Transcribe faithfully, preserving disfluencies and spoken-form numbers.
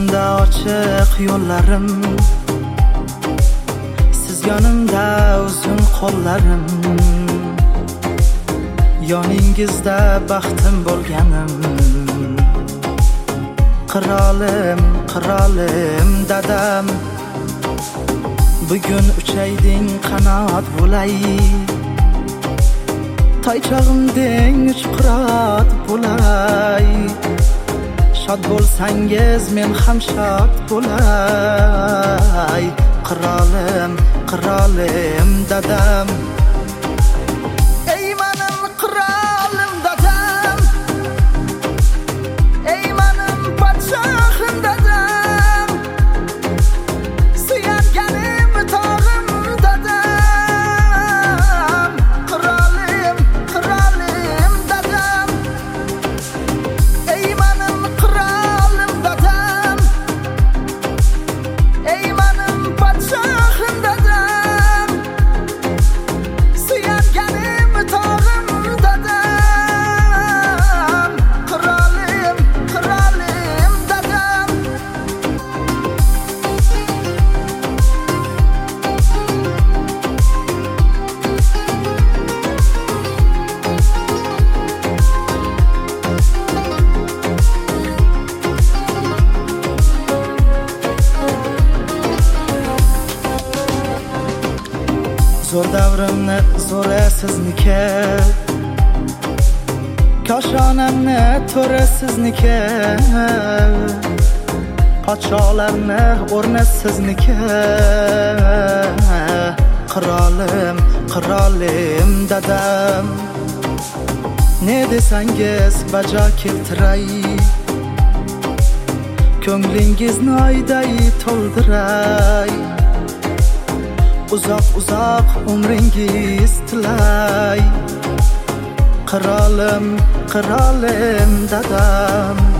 Ko'zimda ochiq yo'llarim, siz yonimda uzun qo'llarim, yoningizda baxtim bo'lganim. Qirolim, qirolim dadam, bugun uchayding qanot bo'lay, toychog'imding uch qirot bo'lay. Shod bo'lsangiz men ham shod bo'lay. Qirolim, qirolim dadam, ey menim qirolim dadam, ey menim podshohim dadam, suyanganim tog'im dadam. Qirolim, qirolim dadam, ey menim qirolim dadam, ey menim podshohim dadam, suyanganim tog'im dadam. Qirolim, qirolim dadam. Zo'r davrimni zo'ri sizniki, koshonamni to'ri sizniki, podsholarni o'rni sizniki. Qirolim, qirolim dadam, ne desangiz bajo keltiray, ko'nglingizni oyday to'ldiray. Uzoq uzoq umringiz tilay. Qirolim, qirolim dadam.